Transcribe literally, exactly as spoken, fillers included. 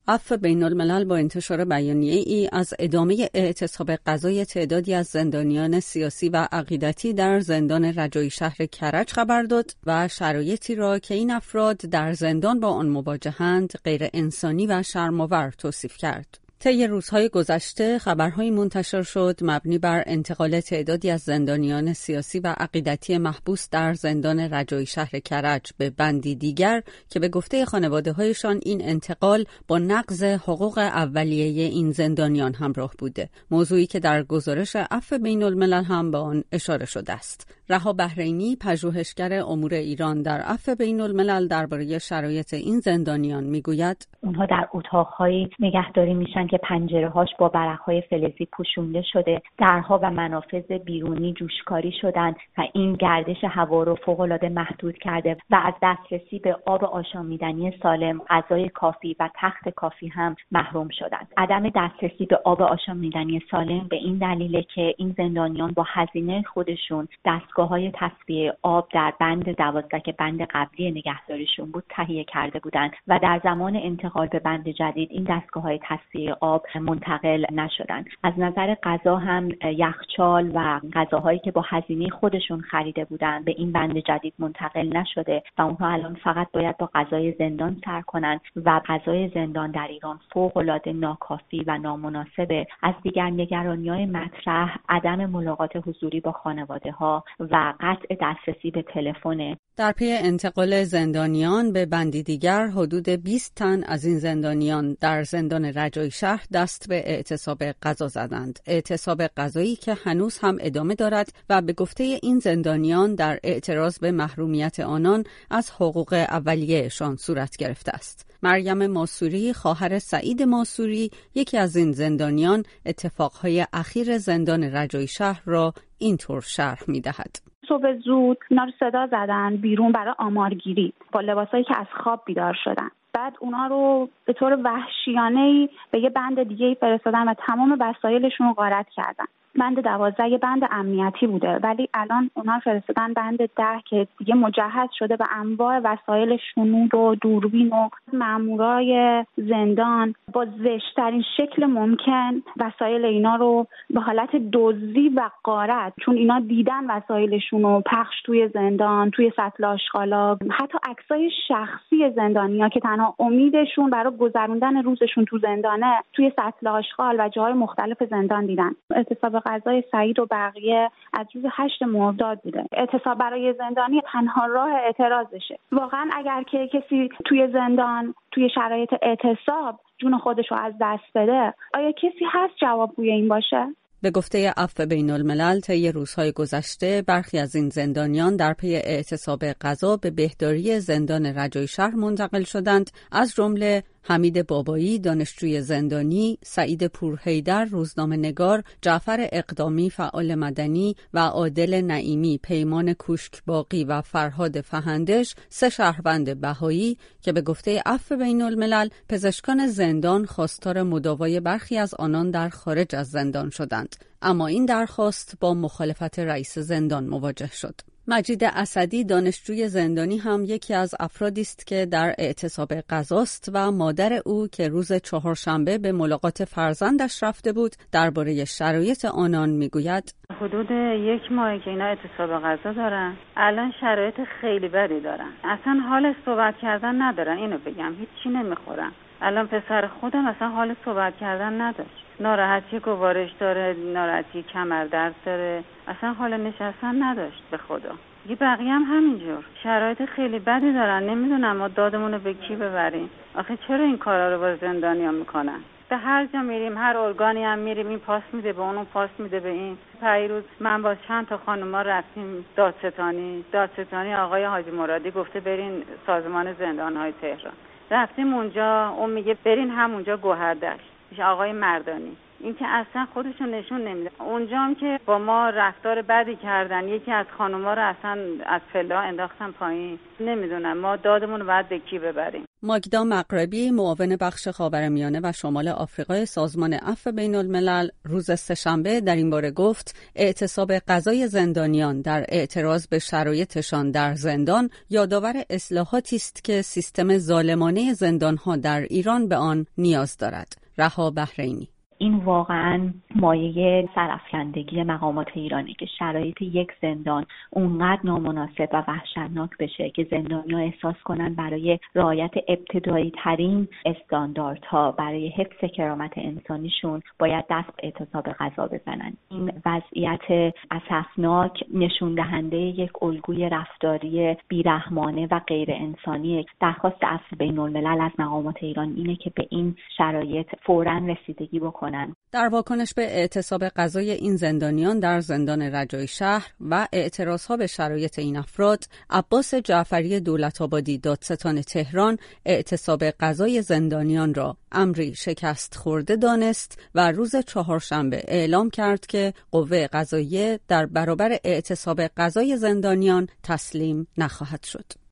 عفو بین الملل با انتشار بیانیه‌ای از ادامه اعتصاب غذای تعدادی از زندانیان سیاسی و عقیدتی در زندان رجایی شهر کرج خبر داد و شرایطی را که این افراد در زندان با آن مواجهند غیر انسانی و شرم‌آور توصیف کرد. طی روزهای گذشته خبرهایی منتشر شد مبنی بر انتقال تعدادی از زندانیان سیاسی و عقیدتی محبوس در زندان رجایی شهر کرج به بندی دیگر که به گفته خانواده‌هایشان این انتقال با نقض حقوق اولیه این زندانیان همراه بوده، موضوعی که در گزارش عفو بین الملل هم به آن اشاره شده است. رها بحرینی، پژوهشگر امور ایران در عفو بین الملل، درباره شرایط این زندانیان میگوید: اونها در اتاق‌هایی نگهداری میشن که پنجره‌هاش با برق‌های فلزی پوشونده شده، درها و منافذ بیرونی جوشکاری شدن و این گردش هوا رو فوق‌العاده محدود کرده و از دسترسی به آب آشامیدنی سالم، غذای کافی و تخت کافی هم محروم شدند. عدم دسترسی به آب آشامیدنی سالم به این دلیله که این زندانیان با هزینه خودشون دستگاه‌های تصفیه آب در بند دوازده که بند قبلی نگهداریشون بود تهیه کرده بودند و در زمان انتقال به بند جدید این دستگاه‌های تصفیه آب منتقل نشدند. از نظر غذا هم یخچال و غذاهایی که با هزینه خودشون خریده بودند به این بند جدید منتقل نشده و اونها الان فقط باید با غذای زندان سر کنند و غذای زندان در ایران فوق‌العاده ناکافی و نامناسبه. از دیگر نگرانی‌های مطرح عدم ملاقات حضوری با خانواده‌ها و قطع دسترسی به تلفن. در پی انتقال زندانیان به بندی دیگر، حدود بیست تن از این زندانیان در زندان رجایی شهر دست به اعتصاب غذا زدند. اعتصاب غذایی که هنوز هم ادامه دارد و به گفته این زندانیان در اعتراض به محرومیت آنان از حقوق اولیه‌شان صورت گرفته است. مریم ماسوری، خواهر سعید ماسوری، یکی از این زندانیان، اتفاقهای اخیر زندان رجایی شهر را اینطور شرح می‌دهد: صبح زود اینا رو صدا زدن بیرون برای آمارگیری با لباسایی که از خواب بیدار شدن. بعد اونا رو به طور وحشیانه‌ای به یه بند دیگه‌ای فرستادن و تمام وسایلشون رو غارت کردن. بند دوازده یه بند امنیتی بوده ولی الان اونا فرستادن بند ده که دیگه مجهز شده به انواع وسایل شنود و دوربین و مامورای زندان با زشت‌ترین شکل ممکن وسایل اینا رو به حالت دزدی و غارت، چون اینا دیدن وسایلشون رو پخش توی زندان، توی سطل آشغالا، حتی عکسای شخصی زندانیا که تنها امیدشون برای گذروندن روزشون تو زندانه توی سطل آشغال و جاهای مختلف زندان دیدن. اعتصاب غذای سعید و بقیه از روز هشت مرداد بوده. اعتصاب برای زندانی تنها راه اعتراضشه. واقعا اگر که کسی توی زندان توی شرایط اعتصاب جون خودش رو از دست بده، آیا کسی هست جوابگوی این باشه؟ به گفته عفو بین الملل، طی روزهای گذشته برخی از این زندانیان در پی اعتصاب غذا به بهداری زندان رجایی شهر منتقل شدند، از جمله حمید بابایی، دانشجوی زندانی، سعید پورحیدر، روزنامه‌نگار، جعفر اقدامی، فعال مدنی و عادل نعیمی، پیمان کوشکباقی و فرهاد فهندش، سه شهروند بهایی که به گفته عفو بین الملل پزشکان زندان خواستار مداوای برخی از آنان در خارج از زندان شدند، اما این درخواست با مخالفت رئیس زندان مواجه شد. مجید اسدی، دانشجوی زندانی، هم یکی از افرادی است که در اعتصاب غذاست و مادر او که روز چهارشنبه به ملاقات فرزندش رفته بود درباره شرایط آنان میگوید: حدود یک ماه که اینا اعتصاب غذا دارن، الان شرایط خیلی بدی دارن، اصلا حال صحبت کردن ندارن. اینو بگم هیچی نمیخورن. الان پسر خودم اصلا حال صحبت کردن نداشت، ناراحتی گوارش داره، ناراحتی کمر درد داره، اصلا حال نشستن نداشت. به خدا یه بقیه هم همینجور شرایط خیلی بدی دارن. نمیدونم ما دادمون رو به کی ببریم. آخه چرا این کارا رو با زندانیان میکنن؟ به هر جا میریم، هر ارگانی هم میریم، این پاس میده به اون، پاس میده به این. پیروز من با چند تا خانوما رفتیم دادستانی دادستانی آقای حاجی مرادی گفته برین سازمان زندانهای تهران. رفتیم اونجا، اون میگه برین همونجا گوهردشت، میشه آقای مردانی. این که اصلا خودشون نشون نمیده. اونجا هم که با ما رفتار بدی کردن، یکی از خانوما رو اصلا از پلا انداختن پایین. نمیدونم ما دادمون رو باید به کی ببریم. ماگدا مغربی، معاون بخش خاورمیانه و شمال آفریقای سازمان عفو بین الملل، روز سه‌شنبه در این باره گفت اعتصاب غذای زندانیان در اعتراض به شرایطشان در زندان یادآور اصلاحاتی است که سیستم ظالمانه زندانها در ایران به آن نیاز دارد. رها بحرینی: این واقعاً مایه سرافکندگی مقامات ایرانی که شرایط یک زندان اونقدر نامناسب و وحشتناک بشه که زندانی‌ها احساس کنن برای رعایت ابتدایی ترین استانداردها، برای حفظ کرامت انسانیشون باید دست به اعتصاب غذا بزنن. این وضعیت اسفناک نشون دهنده یک الگوی رفتاری بیرحمانه و غیر انسانی. درخواست عفو بین الملل از مقامات ایران اینه که به این شرایط فوراً رسیدگی بکنن. در واکنش به اعتصاب غذای این زندانیان در زندان رجایی شهر و اعتراضها به شرایط این افراد، عباس جعفری دولت‌آبادی دادستان تهران اعتصاب غذای زندانیان را امری شکست خورده دانست و روز چهارشنبه اعلام کرد که قوه قضاییه در برابر اعتصاب غذای زندانیان تسلیم نخواهد شد.